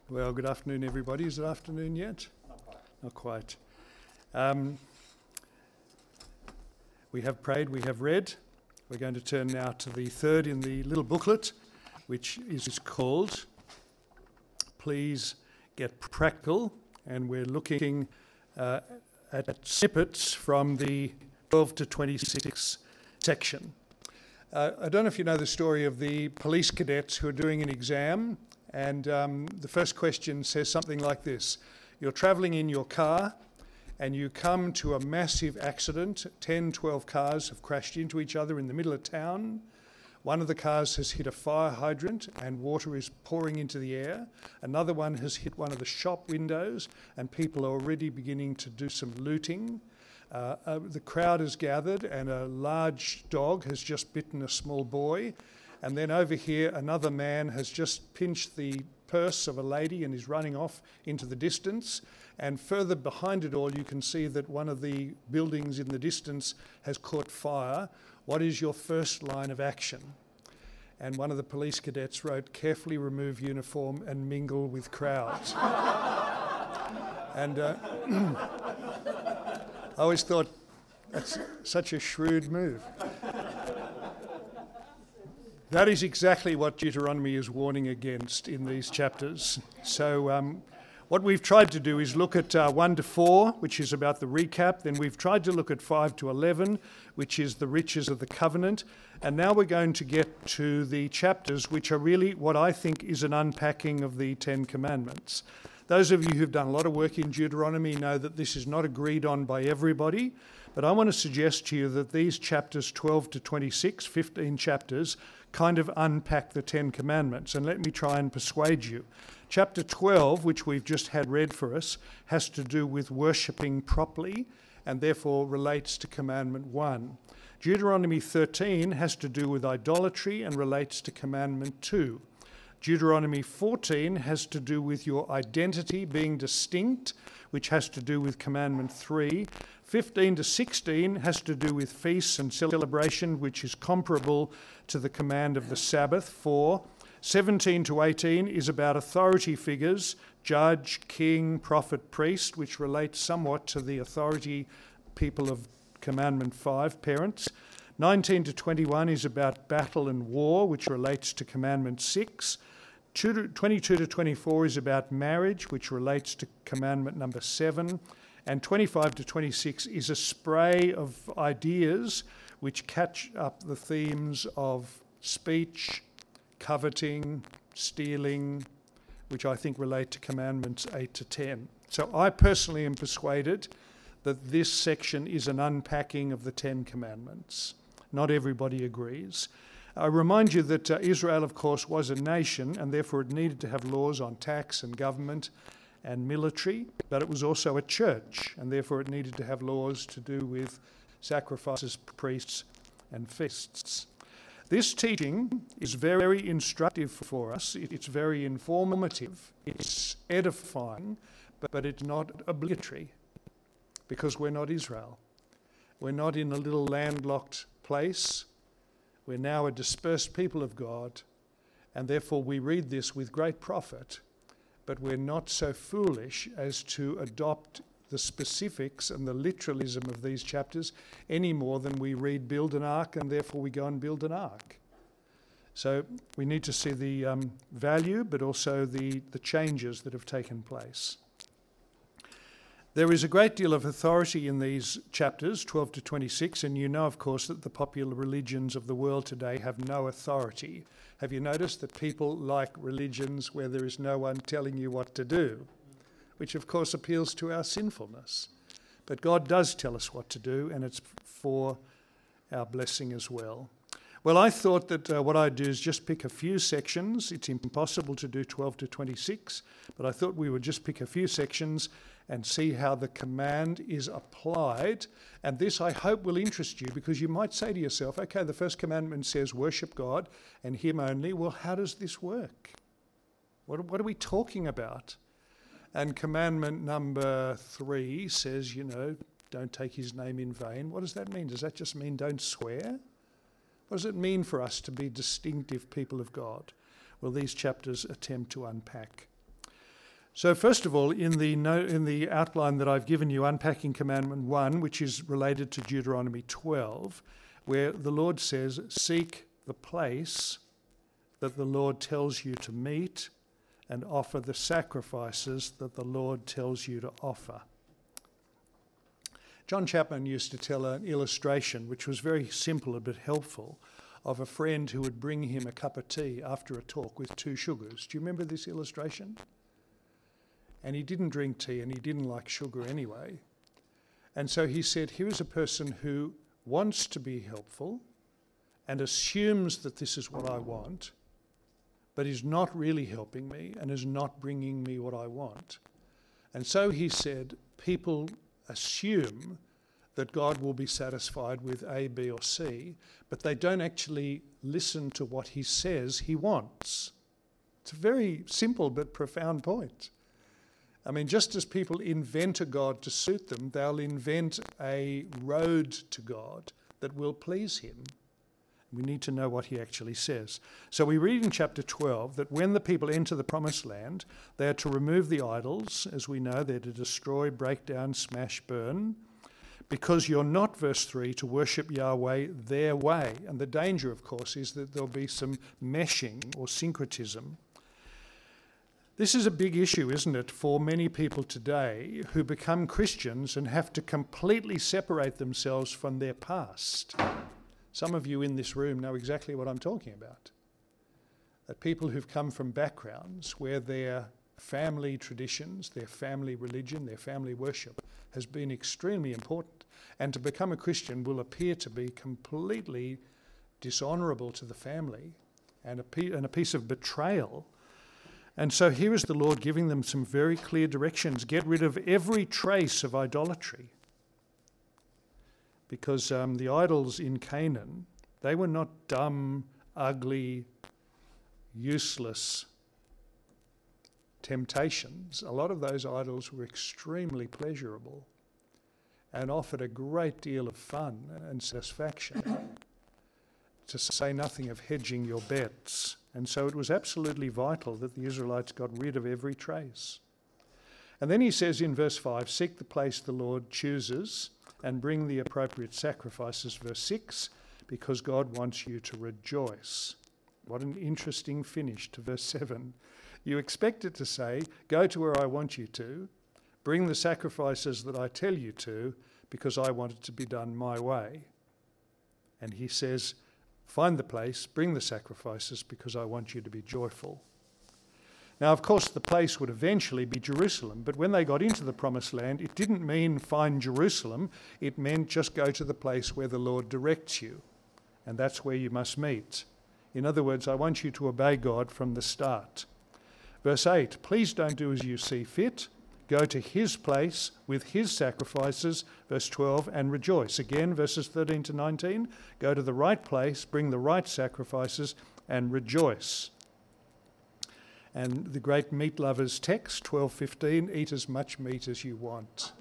Well, good afternoon, everybody. Is it afternoon yet? Not quite. We have prayed, we have read. We're going to turn now to the third in the little booklet, which is called Please Get Practical, and we're looking at snippets from the 12 to 26 section. I don't know if you know the story of the police cadets who are doing an exam, and the first question says something like this. You're travelling in your car and you come to a massive accident. 10, 12 cars have crashed into each other in the middle of town. One of the cars has hit a fire hydrant and water is pouring into the air. Another one has hit one of the shop windows and people are already beginning to do some looting. The crowd has gathered and a large dog has just bitten a small boy. And then over here, another man has just pinched the purse of a lady and is running off into the distance. And further behind it all, you can see that one of the buildings in the distance has caught fire. What is your first line of action? And one of the police cadets wrote, carefully remove uniform and mingle with crowds. And I always thought that's such a shrewd move. That is exactly what Deuteronomy is warning against in these chapters. So what we've tried to do is look at 1 to 4, which is about the recap. Then we've tried to look at 5 to 11, which is the riches of the covenant. And now we're going to get to the chapters, which are really what I think is an unpacking of the Ten Commandments. Those of you who've done a lot of work in Deuteronomy know that this is not agreed on by everybody. But I want to suggest to you that these chapters 12 to 26, 15 chapters, kind of unpack the Ten Commandments, and let me try and persuade you. Chapter 12, which we've just had read for us, has to do with worshipping properly and therefore relates to Commandment 1. Deuteronomy 13 has to do with idolatry and relates to Commandment 2. Deuteronomy 14 has to do with your identity being distinct, which has to do with Commandment 3. 15 to 16 has to do with feasts and celebration, which is comparable to the command of the Sabbath. 4. 17 to 18 is about authority figures, judge, king, prophet, priest, which relates somewhat to the authority people of Commandment 5, parents. 19 to 21 is about battle and war, which relates to Commandment 6. 22 to 24 is about marriage, which relates to Commandment number 7. And 25 to 26 is a spray of ideas which catch up the themes of speech, coveting, stealing, which I think relate to Commandments 8 to 10. So I personally am persuaded that this section is an unpacking of the Ten Commandments. Not everybody agrees. I remind you that Israel, of course, was a nation and therefore it needed to have laws on tax and government and military, but it was also a church and therefore it needed to have laws to do with sacrifices, priests and feasts. This teaching is very instructive for us. It's very informative. It's edifying, but it's not obligatory because we're not Israel. We're not in a little landlocked place. We're now a dispersed people of God, and therefore we read this with great profit, but we're not so foolish as to adopt the specifics and the literalism of these chapters any more than we read build an ark and therefore we go and build an ark. So we need to see the value, but also the changes that have taken place. There is a great deal of authority in these chapters, 12 to 26, and you know, of course, that the popular religions of the world today have no authority. Have you noticed that people like religions where there is no one telling you what to do, which of course appeals to our sinfulness. But God does tell us what to do, and it's for our blessing as well. Well, I thought that what I'd do is just pick a few sections. It's impossible to do 12 to 26, but I thought we would just pick a few sections and see how the command is applied. And this, I hope, will interest you, because you might say to yourself, okay, the first commandment says worship God and Him only. Well, how does this work? What are we talking about? And commandment number 3 says, don't take His name in vain. What does that mean? Does that just mean don't swear? What does it mean for us to be distinctive people of God? Well, these chapters attempt to unpack. So first of all, in the outline that I've given you, unpacking Commandment 1, which is related to Deuteronomy 12, where the Lord says, seek the place that the Lord tells you to meet and offer the sacrifices that the Lord tells you to offer. John Chapman used to tell an illustration, which was very simple but helpful, of a friend who would bring him a cup of tea after a talk with 2 sugars. Do you remember this illustration? And he didn't drink tea and he didn't like sugar anyway. And so he said, here is a person who wants to be helpful and assumes that this is what I want, but is not really helping me and is not bringing me what I want. And so he said, people assume that God will be satisfied with A, B, or C, but they don't actually listen to what he says he wants. It's a very simple but profound point. I mean, just as people invent a God to suit them, they'll invent a road to God that will please him. We need to know what he actually says. So we read in chapter 12 that when the people enter the promised land, they are to remove the idols. As we know, they're to destroy, break down, smash, burn. Because you're not, verse 3, to worship Yahweh their way. And the danger, of course, is that there'll be some meshing or syncretism. This is a big issue, isn't it, for many people today who become Christians and have to completely separate themselves from their past. Some of you in this room know exactly what I'm talking about. That people who've come from backgrounds where their family traditions, their family religion, their family worship has been extremely important. And to become a Christian will appear to be completely dishonourable to the family and a piece of betrayal. And so here is the Lord giving them some very clear directions. Get rid of every trace of idolatry. Because the idols in Canaan, they were not dumb, ugly, useless temptations. A lot of those idols were extremely pleasurable and offered a great deal of fun and satisfaction, to say nothing of hedging your bets. And so it was absolutely vital that the Israelites got rid of every trace. And then he says in verse 5, seek the place the Lord chooses and bring the appropriate sacrifices, verse 6, because God wants you to rejoice. What an interesting finish to verse 7. You expect it to say, go to where I want you to, bring the sacrifices that I tell you to, because I want it to be done my way. And he says, find the place, bring the sacrifices, because I want you to be joyful. Now, of course, the place would eventually be Jerusalem, but when they got into the promised land, it didn't mean find Jerusalem. It meant just go to the place where the Lord directs you, and that's where you must meet. In other words, I want you to obey God from the start. Verse 8, please don't do as you see fit. Go to his place with his sacrifices, verse 12, and rejoice. Again, verses 13 to 19, go to the right place, bring the right sacrifices, and rejoice. And the great meat lovers text, 12:15, eat as much meat as you want.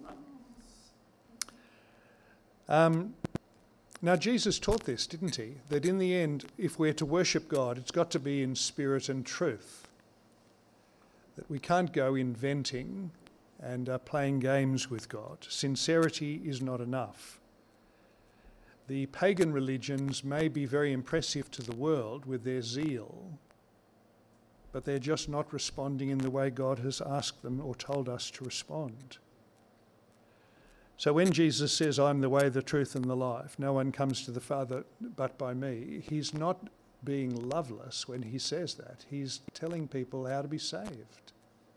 Now, Jesus taught this, didn't he? That in the end, if we're to worship God, it's got to be in spirit and truth. That we can't go inventing and playing games with God. Sincerity is not enough. The pagan religions may be very impressive to the world with their zeal, but they're just not responding in the way God has asked them or told us to respond. So when Jesus says, I'm the way, the truth, and the life, no one comes to the Father but by me, he's not being loveless when he says that. He's telling people how to be saved.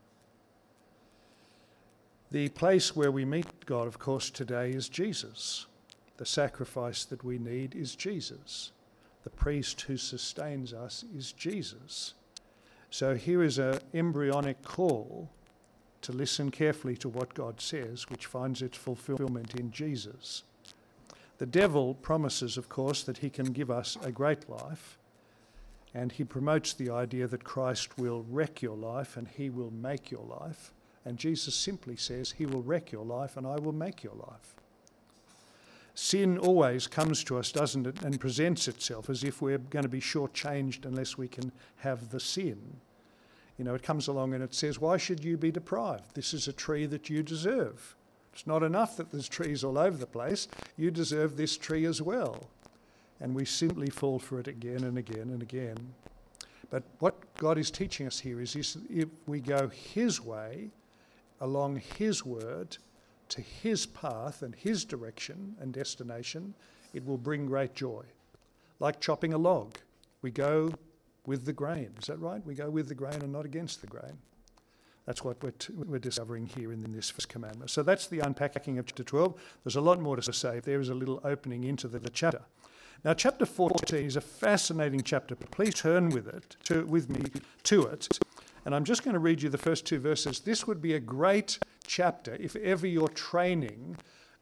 The place where we meet God, of course, today is Jesus. The sacrifice that we need is Jesus. The priest who sustains us is Jesus. So here is an embryonic call to listen carefully to what God says, which finds its fulfillment in Jesus. The devil promises, of course, that he can give us a great life, and he promotes the idea that Christ will wreck your life and he will make your life. And Jesus simply says, he will wreck your life and I will make your life. Sin always comes to us, doesn't it, and presents itself as if we're going to be shortchanged unless we can have the sin. It comes along and it says, why should you be deprived? This is a tree that you deserve. It's not enough that there's trees all over the place. You deserve this tree as well. And we simply fall for it again and again and again. But what God is teaching us here is if we go his way, along his word, to his path and his direction and destination, it will bring great joy. Like chopping a log. We go with the grain. Is that right? We go with the grain and not against the grain. That's what we're discovering here in this first commandment. So that's the unpacking of chapter 12. There's a lot more to say. There is a little opening into the chapter. Now, chapter 14 is a fascinating chapter. Please turn with me to it. And I'm just going to read you the first 2 verses. This would be a great chapter if ever you're training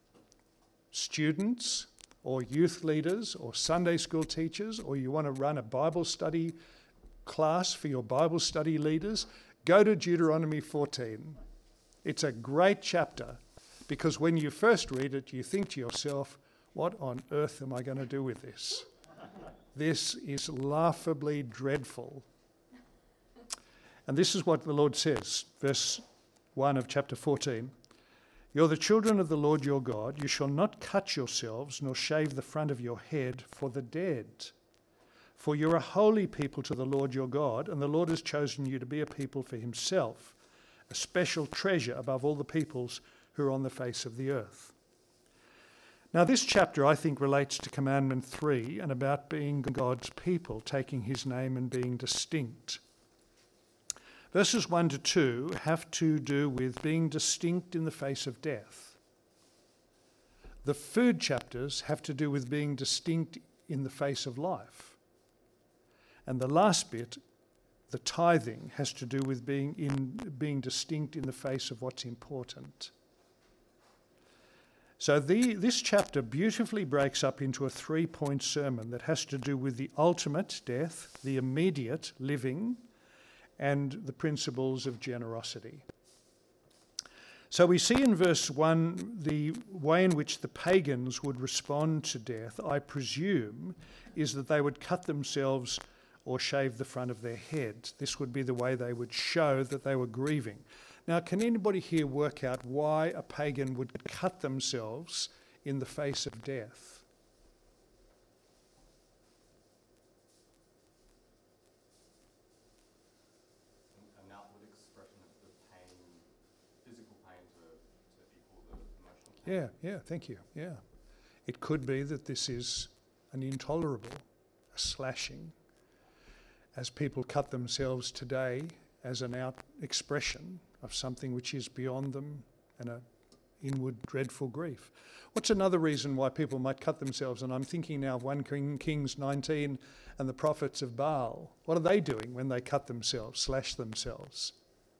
students or youth leaders or Sunday school teachers, or you want to run a Bible study class for your Bible study leaders. Go to Deuteronomy 14. It's a great chapter because when you first read it, you think to yourself, what on earth am I going to do with this? This is laughably dreadful. And this is what the Lord says, verse 1 of chapter 14. You're the children of the Lord your God. You shall not cut yourselves nor shave the front of your head for the dead. For you're a holy people to the Lord your God, and the Lord has chosen you to be a people for himself, a special treasure above all the peoples who are on the face of the earth. Now this chapter, I think, relates to Commandment 3 and about being God's people, taking his name and being distinct. Verses 1 to 2 have to do with being distinct in the face of death. The food chapters have to do with being distinct in the face of life. And the last bit, the tithing, has to do with being distinct in the face of what's important. So this chapter beautifully breaks up into a 3-point sermon that has to do with the ultimate death, the immediate living, and the principles of generosity. So we see in verse 1 the way in which the pagans would respond to death, I presume, is that they would cut themselves or shave the front of their head. This would be the way they would show that they were grieving. Now, can anybody here work out why a pagan would cut themselves in the face of death? An outward expression of the pain, physical pain to equal the emotional pain. Yeah, thank you. Yeah. It could be that this is an intolerable, a slashing, as people cut themselves today as an out expression of something which is beyond them and an inward dreadful grief. What's another reason why people might cut themselves? And I'm thinking now of 1 Kings 19 and the prophets of Baal. What are they doing when they cut themselves, slash themselves?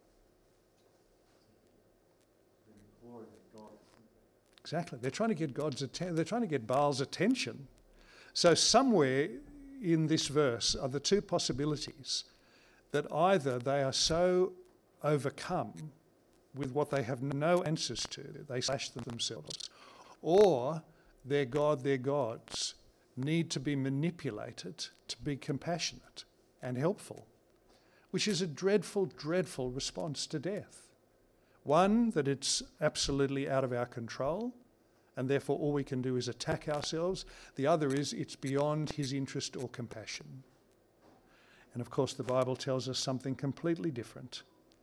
Exactly. They're trying to get God's attention. They're trying to get Baal's attention. So somewhere in this verse are the 2 possibilities that either they are so overcome with what they have no answers to, they slash themselves, or their God, their gods, need to be manipulated to be compassionate and helpful, which is a dreadful, dreadful response to death. One, that it's absolutely out of our control, and therefore all we can do is attack ourselves. The other is it's beyond his interest or compassion. And of course the Bible tells us something completely different.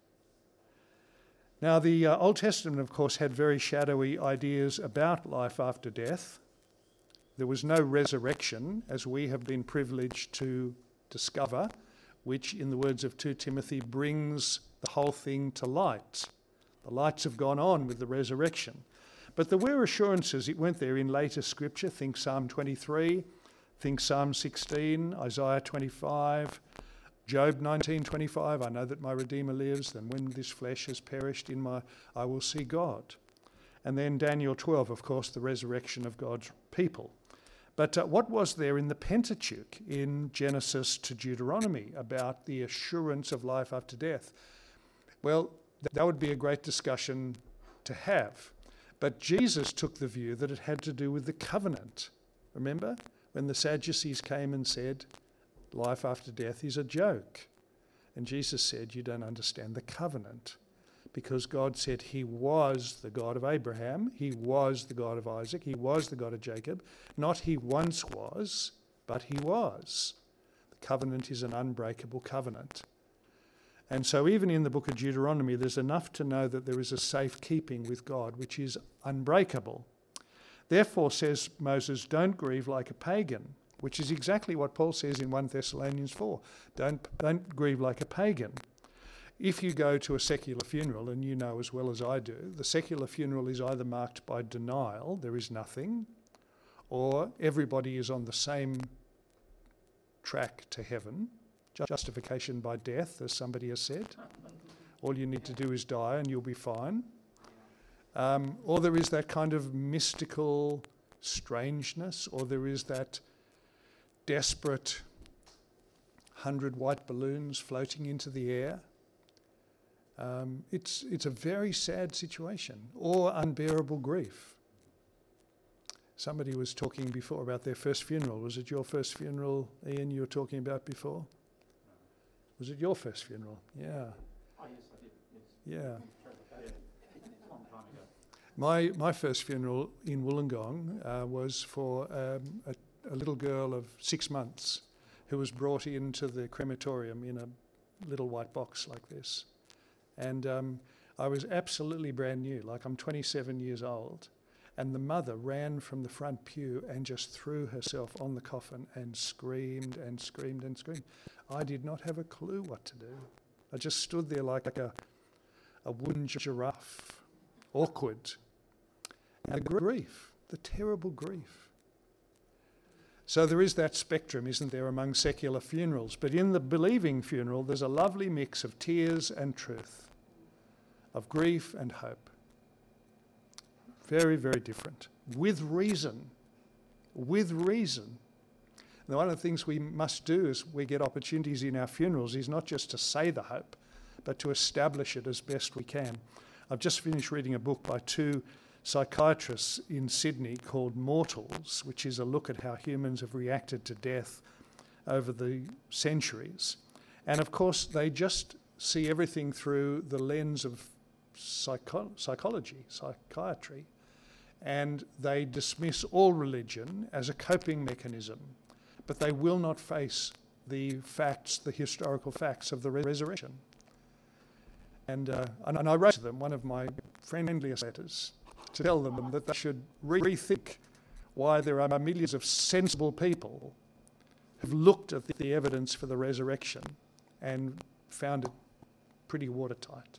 Now the Old Testament, of course, had very shadowy ideas about life after death. There was no resurrection, as we have been privileged to discover, which, in the words of 2 Timothy, brings the whole thing to light. The lights have gone on with the resurrection. But there were assurances, it went there in later scripture, think Psalm 23, think Psalm 16, Isaiah 25, Job 19:25, I know that my Redeemer lives, and when this flesh has perished I will see God. And then Daniel 12, of course, the resurrection of God's people. But what was there in the Pentateuch, in Genesis to Deuteronomy, about the assurance of life after death? Well, that would be a great discussion to have. But Jesus took the view that it had to do with the covenant. Remember when the Sadducees came and said, life after death is a joke. And Jesus said, you don't understand the covenant, because God said he was the God of Abraham, he was the God of Isaac, he was the God of Jacob. Not he once was, but he was. The covenant is an unbreakable covenant. And so even in the book of Deuteronomy, there's enough to know that there is a safekeeping with God, which is unbreakable. Therefore, says Moses, don't grieve like a pagan, which is exactly what Paul says in 1 Thessalonians 4. Don't grieve like a pagan. If you go to a secular funeral, and you know as well as I do, the secular funeral is either marked by denial, there is nothing, or everybody is on the same track to heaven, justification by death, as somebody has said. All you need to do is die and you'll be fine. Or there is that kind of mystical strangeness, or there is that desperate 100 white balloons floating into the air. It's a very sad situation, or unbearable grief. Somebody was talking before about their first funeral. Was it your first funeral, Ian, you were talking about before? Was it your first funeral? Yeah. Oh, yes, I did. Yes. Yeah. A long time ago. My first funeral in Wollongong was for a little girl of 6 months who was brought into the crematorium in a little white box like this. And I was absolutely brand new, like I'm 27 years old. And the mother ran from the front pew and just threw herself on the coffin and screamed and screamed and screamed. I did not have a clue what to do. I just stood there like a wooden giraffe, awkward. And the grief, the terrible grief. So there is that spectrum, isn't there, among secular funerals. But in the believing funeral, there's a lovely mix of tears and truth, of grief and hope. Very, very different. With reason. With reason. Now, one of the things we must do as we get opportunities in our funerals is not just to say the hope, but to establish it as best we can. I've just finished reading a book by 2 psychiatrists in Sydney called Mortals, which is a look at how humans have reacted to death over the centuries. And of course, they just see everything through the lens of psychology, psychiatry, and they dismiss all religion as a coping mechanism, but they will not face the facts, the historical facts of the resurrection. And I wrote to them one of my friendliest letters to tell them that they should rethink why there are millions of sensible people who've looked at the evidence for the resurrection and found it pretty watertight.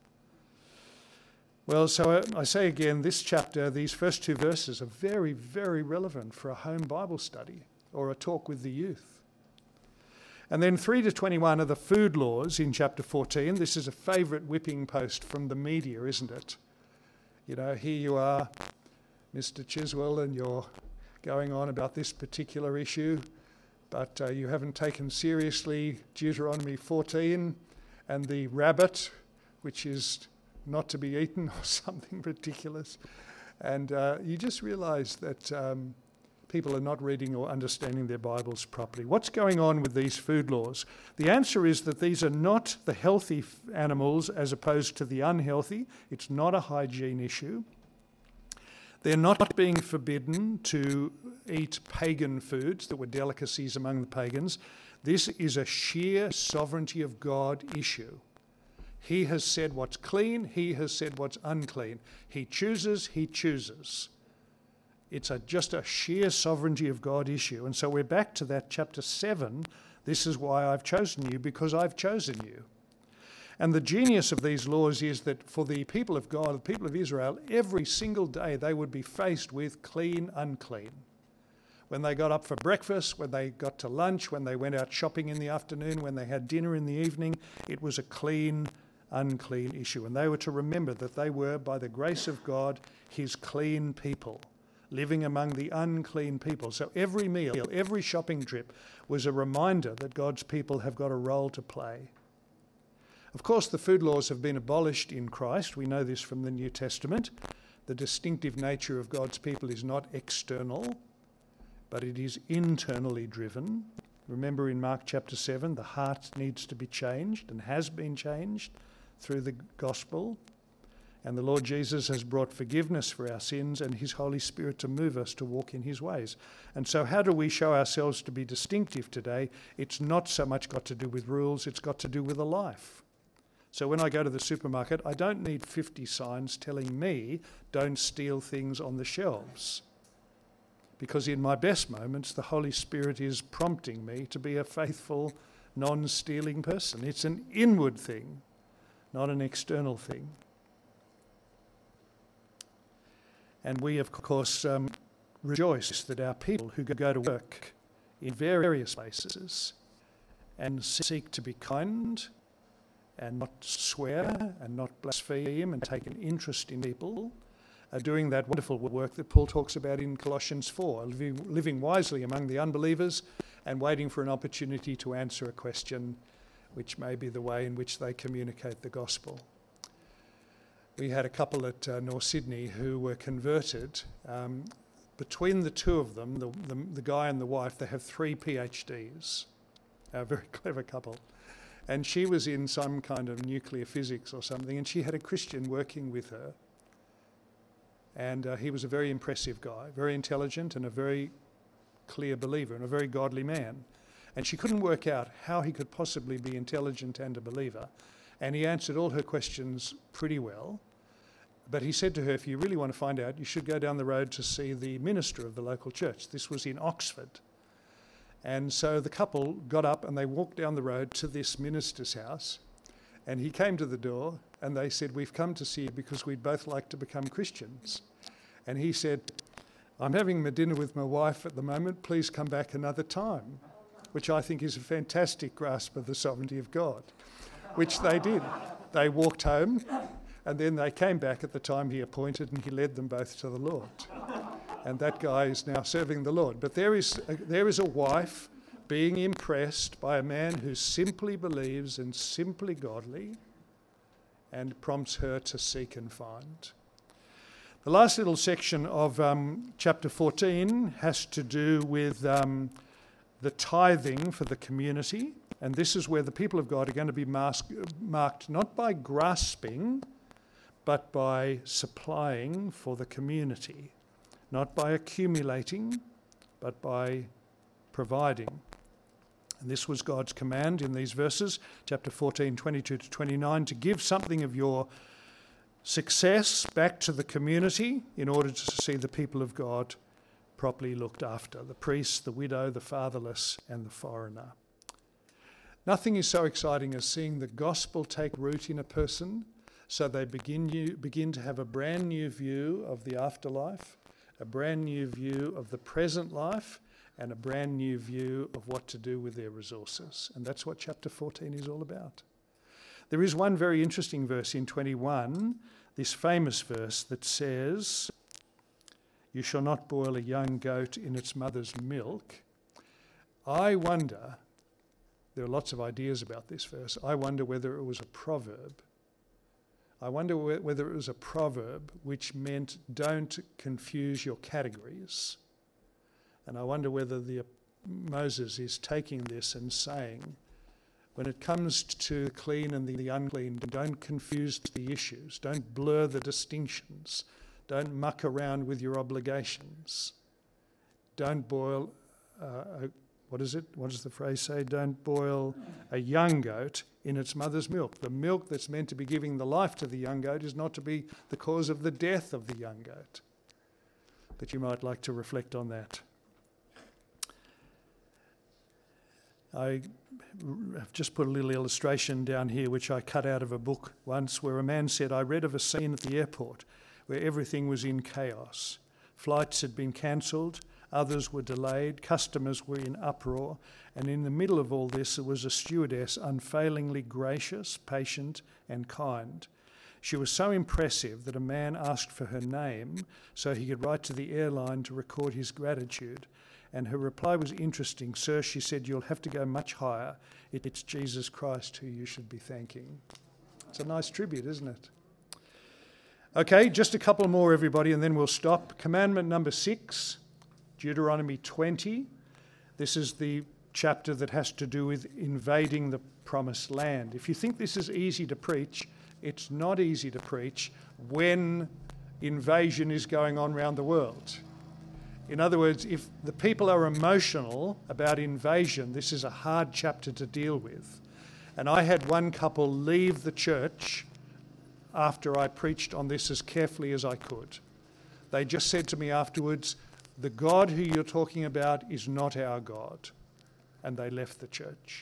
Well, so I say again, this chapter, these first 2 verses are very, very relevant for a home Bible study or a talk with the youth. And then 3 to 21 are the food laws in chapter 14. This is a favourite whipping post from the media, isn't it? You know, here you are, Mr. Chiswell, and you're going on about this particular issue, but you haven't taken seriously Deuteronomy 14 and the rabbit, which is not to be eaten or something ridiculous. And you just realise that people are not reading or understanding their Bibles properly. What's going on with these food laws? The answer is that these are not the healthy animals as opposed to the unhealthy. It's not a hygiene issue. They're not being forbidden to eat pagan foods that were delicacies among the pagans. This is a sheer sovereignty of God issue. He has said what's clean, he has said what's unclean. He chooses, he chooses. It's just a sheer sovereignty of God issue. And so we're back to that chapter 7. This is why I've chosen you, because I've chosen you. And the genius of these laws is that for the people of God, the people of Israel, every single day they would be faced with clean, unclean. When they got up for breakfast, when they got to lunch, when they went out shopping in the afternoon, when they had dinner in the evening, it was a clean, unclean issue. And they were to remember that they were, by the grace of God, his clean people, living among the unclean people. So every meal, every shopping trip was a reminder that God's people have got a role to play. Of course, the food laws have been abolished in Christ. We know this from the New Testament. The distinctive nature of God's people is not external, but it is internally driven. Remember in Mark chapter 7, the heart needs to be changed and has been changed through the gospel. And the Lord Jesus has brought forgiveness for our sins and his Holy Spirit to move us to walk in his ways. And so how do we show ourselves to be distinctive today? It's not so much got to do with rules, it's got to do with a life. So when I go to the supermarket, I don't need 50 signs telling me don't steal things on the shelves. Because in my best moments, the Holy Spirit is prompting me to be a faithful, non-stealing person. It's an inward thing, not an external thing. And we, of course, rejoice that our people who go to work in various places and seek to be kind and not swear and not blaspheme and take an interest in people are doing that wonderful work that Paul talks about in Colossians 4, living wisely among the unbelievers and waiting for an opportunity to answer a question which may be the way in which they communicate the gospel. We had a couple at North Sydney who were converted. Between the two of them, the guy and the wife, they have 3 PhDs, a very clever couple. And she was in some kind of nuclear physics or something, and she had a Christian working with her. And he was a very impressive guy, very intelligent and a very clear believer and a very godly man. And she couldn't work out how he could possibly be intelligent and a believer. And he answered all her questions pretty well. But he said to her, if you really want to find out, you should go down the road to see the minister of the local church. This was in Oxford. And so the couple got up and they walked down the road to this minister's house. And he came to the door and they said, we've come to see you because we'd both like to become Christians. And he said, I'm having my dinner with my wife at the moment. Please come back another time, which I think is a fantastic grasp of the sovereignty of God, which they did. They walked home. And then they came back at the time he appointed and he led them both to the Lord. And that guy is now serving the Lord. But there is a wife being impressed by a man who simply believes and simply godly and prompts her to seek and find. The last little section of chapter 14 has to do with the tithing for the community. And this is where the people of God are going to be marked not by grasping, but by supplying for the community, not by accumulating, but by providing. And this was God's command in these verses, chapter 14, 22 to 29, to give something of your success back to the community in order to see the people of God properly looked after, the priest, the widow, the fatherless, and the foreigner. Nothing is so exciting as seeing the gospel take root in a person so they begin to have a brand new view of the afterlife, a brand new view of the present life, and a brand new view of what to do with their resources. And that's what chapter 14 is all about. There is one very interesting verse in 21, this famous verse that says, you shall not boil a young goat in its mother's milk. I wonder, there are lots of ideas about this verse, I wonder whether it was a proverb. I wonder whether it was a proverb which meant don't confuse your categories. And I wonder whether Moses is taking this and saying, when it comes to the clean and the unclean, don't confuse the issues, don't blur the distinctions, don't muck around with your obligations. Don't boil, what does the phrase say? Don't boil a young goat in its mother's milk. The milk that's meant to be giving the life to the young goat is not to be the cause of the death of the young goat. But you might like to reflect on that. I have just put a little illustration down here which I cut out of a book once where a man said, I read of a scene at the airport where everything was in chaos. Flights had been cancelled, others were delayed, customers were in uproar, and in the middle of all this there was a stewardess unfailingly gracious, patient and kind. She was so impressive that a man asked for her name so he could write to the airline to record his gratitude. And her reply was interesting. Sir, she said, you'll have to go much higher. It's Jesus Christ who you should be thanking. It's a nice tribute, isn't it? Okay, just a couple more, everybody, and then we'll stop. Commandment number 6, Deuteronomy 20. This is the chapter that has to do with invading the promised land. If you think this is easy to preach, it's not easy to preach when invasion is going on around the world. In other words, if the people are emotional about invasion, this is a hard chapter to deal with. And I had one couple leave the church after I preached on this as carefully as I could. They just said to me afterwards, "The God who you're talking about is not our God." And they left the church.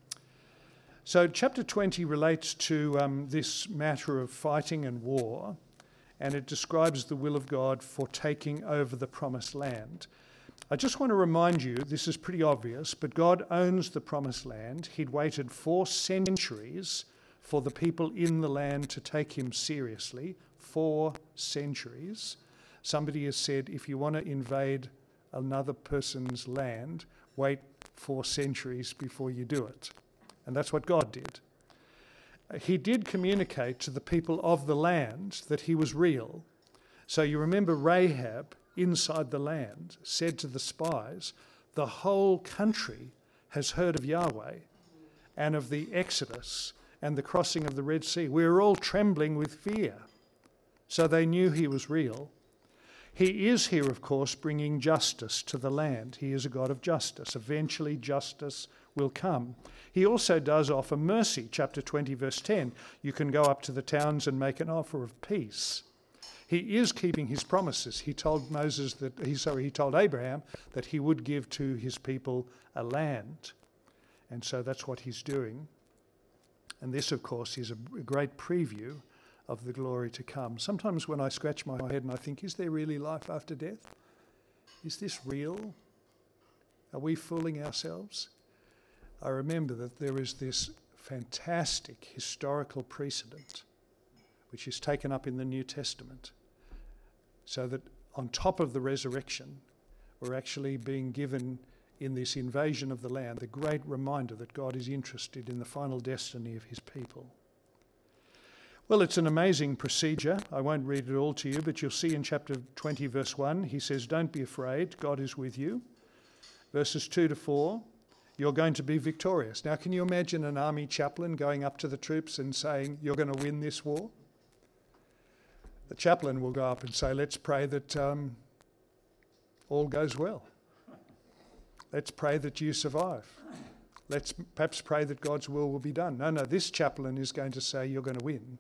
So chapter 20 relates to this matter of fighting and war, and it describes the will of God for taking over the promised land. I just want to remind you, this is pretty obvious, but God owns the promised land. He'd waited 4 centuries for the people in the land to take him seriously. 4 centuries. Somebody has said, if you want to invade another person's land, wait 4 centuries before you do it. And that's what God did. He did communicate to the people of the land that he was real. So you remember Rahab, inside the land, said to the spies, "The whole country has heard of Yahweh and of the Exodus and the crossing of the Red Sea. We're all trembling with fear." So they knew he was real. He is here, of course, bringing justice to the land. He is a God of justice. Eventually justice will come. He also does offer mercy. Chapter 20, verse 10, you can go up to the towns and make an offer of peace. He is keeping his promises. He told he told Abraham that he would give to his people a land. And so that's what he's doing. And this, of course, is a great preview of the glory to come. Sometimes when I scratch my head and I think, is there really life after death? Is this real? Are we fooling ourselves? I remember that there is this fantastic historical precedent which is taken up in the New Testament, so that on top of the resurrection, we're actually being given in this invasion of the land the great reminder that God is interested in the final destiny of his people. Well, it's an amazing procedure. I won't read it all to you, but you'll see in chapter 20, verse 1, he says, "Don't be afraid, God is with you." Verses 2 to 4, "You're going to be victorious." Now, can you imagine an army chaplain going up to the troops and saying, "You're going to win this war"? The chaplain will go up and say, "Let's pray that all goes well. Let's pray that you survive. Let's perhaps pray that God's will be done." No, this chaplain is going to say, "You're going to win."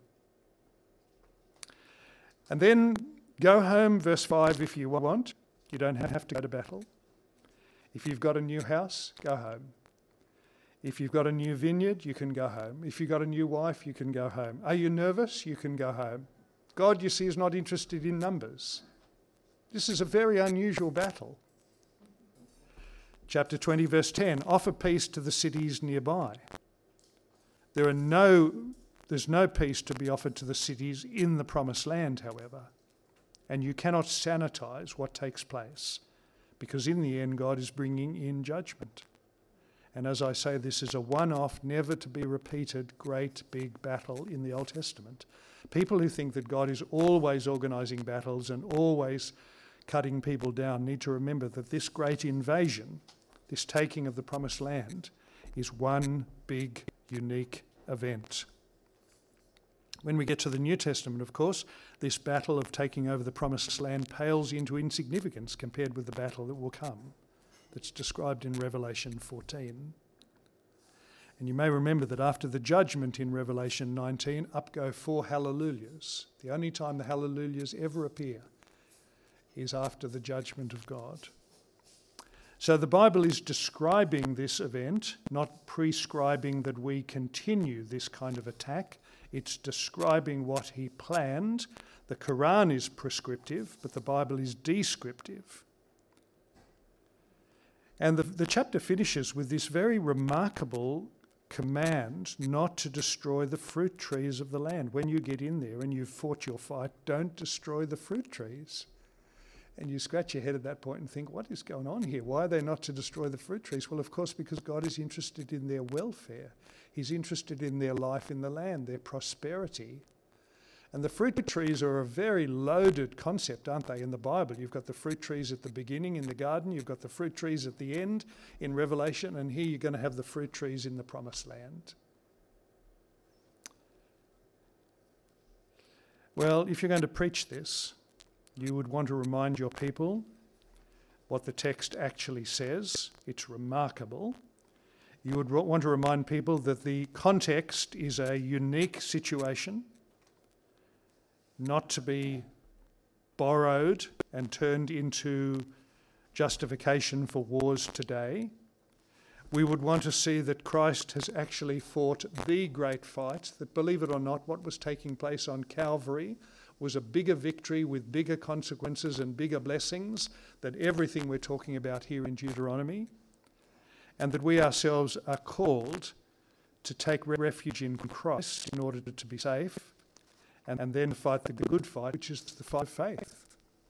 And then go home, verse 5, if you want. You don't have to go to battle. If you've got a new house, go home. If you've got a new vineyard, you can go home. If you've got a new wife, you can go home. Are you nervous? You can go home. God, you see, is not interested in numbers. This is a very unusual battle. Chapter 20, verse 10, "Offer peace to the cities nearby." There's no peace to be offered to the cities in the promised land, however. And you cannot sanitize what takes place, because in the end, God is bringing in judgment. And as I say, this is a one-off, never to be repeated, great big battle in the Old Testament. People who think that God is always organizing battles and always cutting people down need to remember that this great invasion, this taking of the promised land, is one big, unique event. When we get to the New Testament, of course, this battle of taking over the promised land pales into insignificance compared with the battle that will come, that's described in Revelation 14. And you may remember that after the judgment in Revelation 19, up go 4 hallelujahs. The only time the hallelujahs ever appear is after the judgment of God. So the Bible is describing this event, not prescribing that we continue this kind of attack. It's describing what he planned. The Quran is prescriptive, but the Bible is descriptive. And the chapter finishes with this very remarkable command not to destroy the fruit trees of the land. When you get in there and you've fought your fight, don't destroy the fruit trees. And you scratch your head at that point and think, what is going on here? Why are they not to destroy the fruit trees? Well, of course, because God is interested in their welfare. He's interested in their life in the land, their prosperity. And the fruit trees are a very loaded concept, aren't they, in the Bible? You've got the fruit trees at the beginning in the garden, you've got the fruit trees at the end in Revelation, and here you're going to have the fruit trees in the Promised Land. Well, if you're going to preach this, you would want to remind your people what the text actually says. It's remarkable. You would want to remind people that the context is a unique situation, not to be borrowed and turned into justification for wars today. We would want to see that Christ has actually fought the great fight, that, believe it or not, what was taking place on Calvary was a bigger victory with bigger consequences and bigger blessings than everything we're talking about here in Deuteronomy, and that we ourselves are called to take refuge in Christ in order to be safe, and then fight the good fight, which is the fight of faith.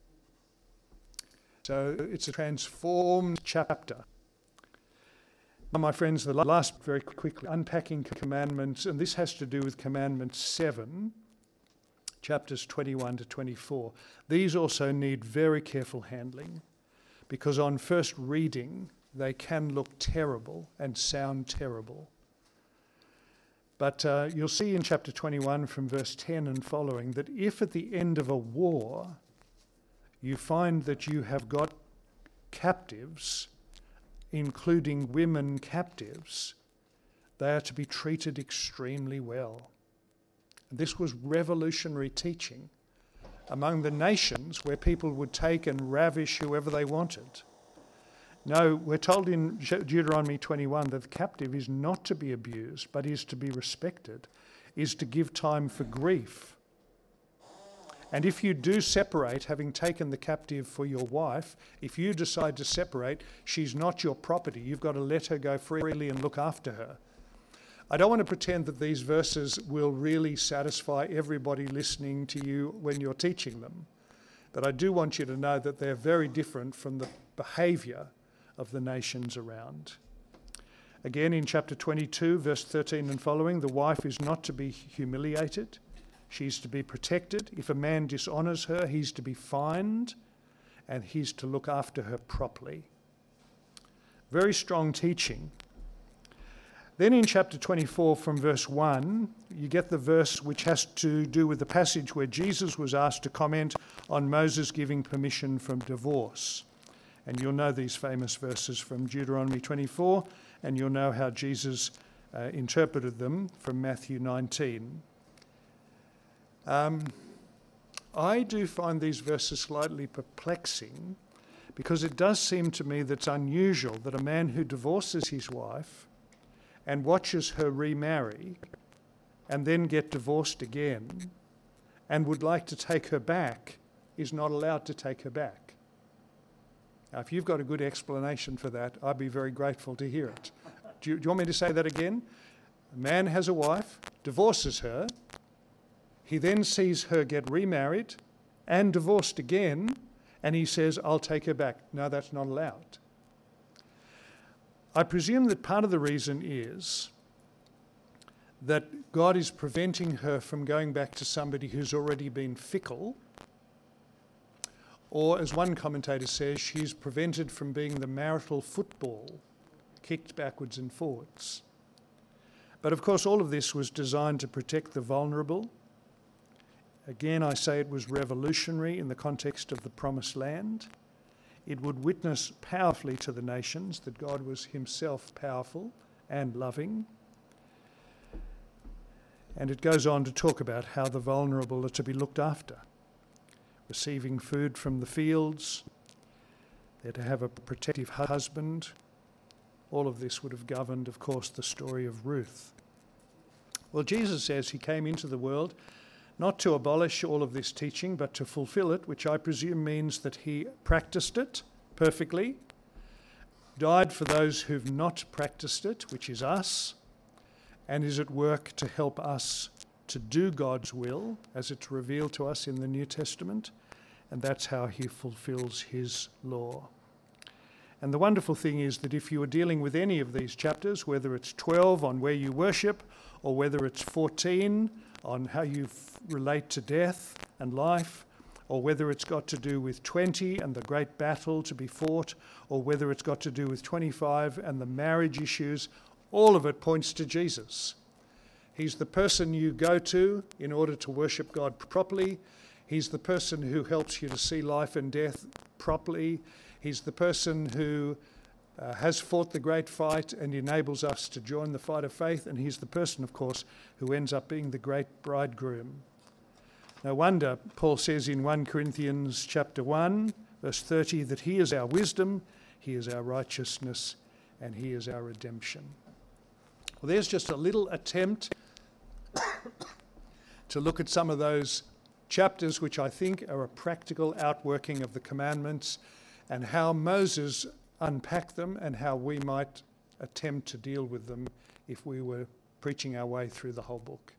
So it's a transformed chapter. Now, my friends, the last, very quickly, unpacking commandments, and this has to do with Commandment 7, chapters 21 to 24. These also need very careful handling, because on first reading, they can look terrible and sound terrible. But you'll see in chapter 21 from verse 10 and following that if at the end of a war you find that you have got captives, including women captives, they are to be treated extremely well. This was revolutionary teaching among the nations where people would take and ravish whoever they wanted. No, we're told in Deuteronomy 21 that the captive is not to be abused, but is to be respected, is to give time for grief. And if you do separate, having taken the captive for your wife, if you decide to separate, she's not your property. You've got to let her go freely and look after her. I don't want to pretend that these verses will really satisfy everybody listening to you when you're teaching them, but I do want you to know that they're very different from the behaviour of the nations around. Again, in chapter 22, verse 13 and following, the wife is not to be humiliated. She's to be protected. If a man dishonours her, he's to be fined, and he's to look after her properly. Very strong teaching. Then in chapter 24 from verse 1, you get the verse which has to do with the passage where Jesus was asked to comment on Moses giving permission from divorce. And you'll know these famous verses from Deuteronomy 24, and you'll know how Jesus interpreted them from Matthew 19. I do find these verses slightly perplexing, because it does seem to me that it's unusual that a man who divorces his wife and watches her remarry and then get divorced again and would like to take her back is not allowed to take her back. Now, if you've got a good explanation for that, I'd be very grateful to hear it. Do you want me to say that again? A man has a wife, divorces her, he then sees her get remarried and divorced again, and he says, I'll take her back. No, that's not allowed. I presume that part of the reason is that God is preventing her from going back to somebody who's already been fickle, or, as one commentator says, she's prevented from being the marital football, kicked backwards and forwards. But of course, all of this was designed to protect the vulnerable. Again, I say it was revolutionary in the context of the Promised Land. It would witness powerfully to the nations that God was himself powerful and loving. And it goes on to talk about how the vulnerable are to be looked after, receiving food from the fields, they're to have a protective husband. All of this would have governed, of course, the story of Ruth. Well, Jesus says he came into the world not to abolish all of this teaching, but to fulfill it, which I presume means that he practiced it perfectly, died for those who've not practiced it, which is us, and is at work to help us to do God's will as it's revealed to us in the New Testament, and that's how he fulfills his law. And the wonderful thing is that if you are dealing with any of these chapters, whether it's 12 on where you worship, or whether it's 14 on how you relate to death and life, or whether it's got to do with 20 and the great battle to be fought, or whether it's got to do with 25 and the marriage issues, all of it points to Jesus. He's the person you go to in order to worship God properly. He's the person who helps you to see life and death properly. He's the person who has fought the great fight and enables us to join the fight of faith. And he's the person, of course, who ends up being the great bridegroom. No wonder Paul says in 1 Corinthians chapter 1, verse 30, that he is our wisdom, he is our righteousness, and he is our redemption. Well, there's just a little attempt to look at some of those chapters which I think are a practical outworking of the commandments, and how Moses unpacked them and how we might attempt to deal with them if we were preaching our way through the whole book.